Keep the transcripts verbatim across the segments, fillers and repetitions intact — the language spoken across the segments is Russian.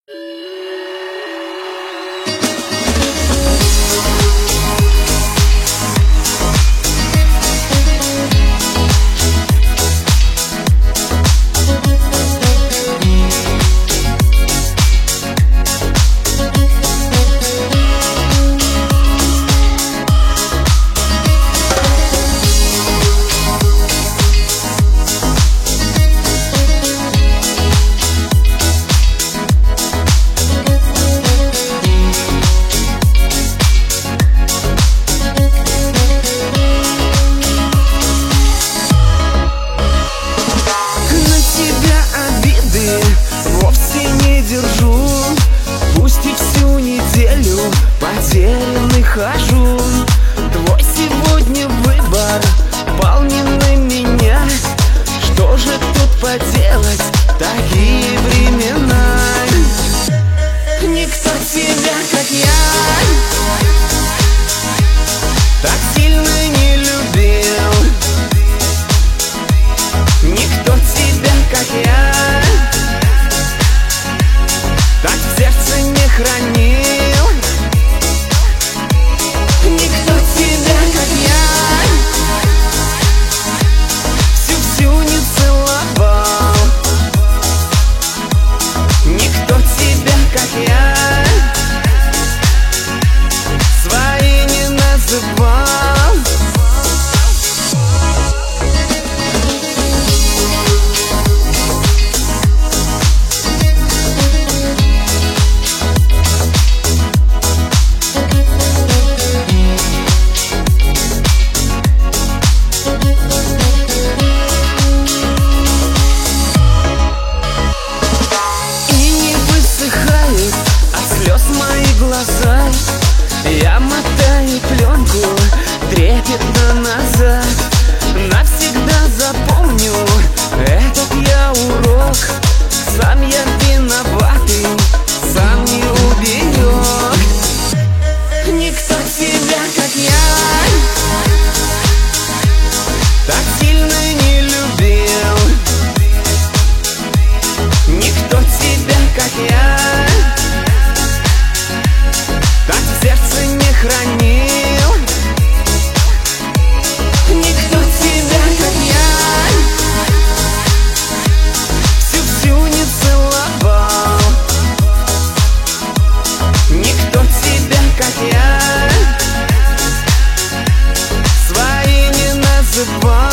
Потерянный хожу. Твой сегодня выбор пал не на меня. Что же тут поделать, такие времена. Никто тебя, как я, так сильно не любил. Никто тебя, как я, так в сердце не хранил. Никто тебя, как я, всю-всю не целовал. Никто тебя, как я, своей не называл. Глаза, я мотаю пленку трепетно назад. Навсегда запомню этот я урок. Сам я виноватый, сам не уберег. Никто тебя, как я, так сильно не любил. Никто тебя, как я, так в сердце не хранил. Никто тебя, как я, всю-всю не целовал. Никто тебя, как я, своей не называл.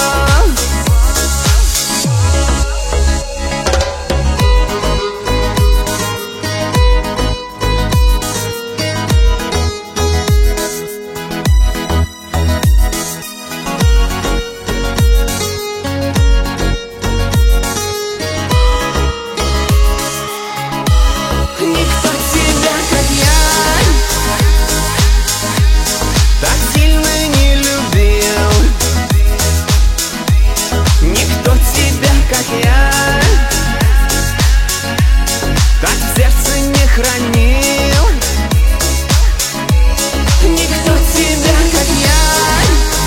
Хранил. Никто тебя, как я,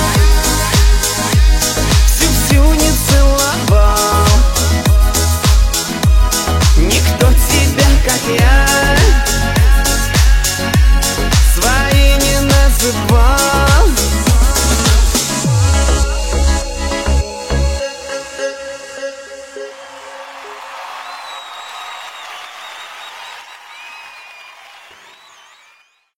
всю-всю не целовал. Никто тебя, как я,